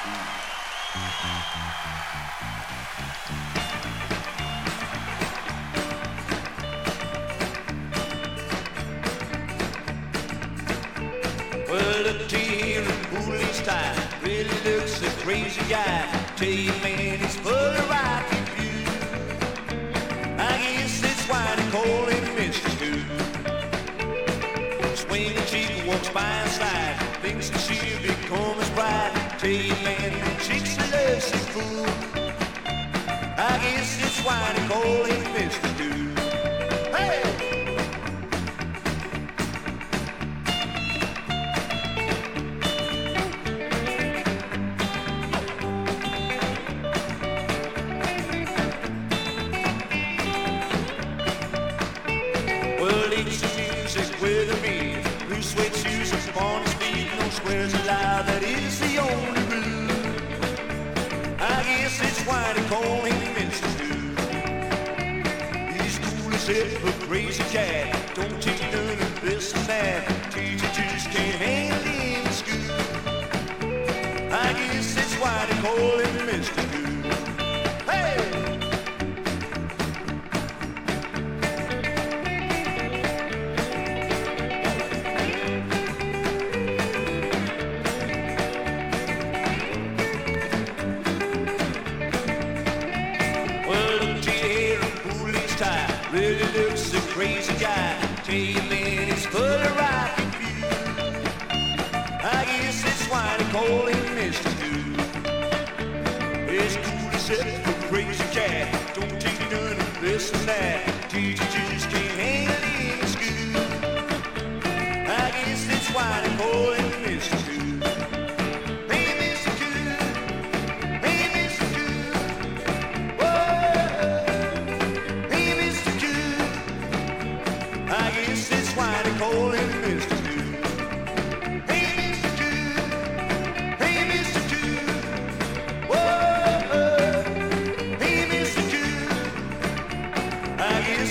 Well, look to here in Cooley's style, really looks a crazy guy. Tell you, man, he's full of rocket view. I guess that's why they call him Mr. Stu. Swinging chick walks by his side, thinks that she'll become his bride. Tell you, man, the chicks that love sick fool. I guess that's why they call him Mr. Stu. Hey! With a beat, blue suede shoes upon his feet, no squares allowed, that is the only rule. I guess it's why they call him Mr. Stu. He's cool as ever, crazy cat, don't take none of this and that. Teacher just can't handle him in school. I guess that's why they call him Mr. Stu. Hey! Really looks a crazy guy. Tell you, man, he's full of rocket view. I guess that's why they call him Mr. Stu. He's cool as ever, crazy cat, don't take none of this and that. Teacher just can't handle it in school. I guess that's why they call him Mr. Stu. Hey, Mr. Cool. Hey, Mr. Cool. Whoa. I guess that's why they call him Mr. Stu. Hey, Mr. Stu. Hey, Mr. Stu. Whoa. Hey, Mr. Stu. I guess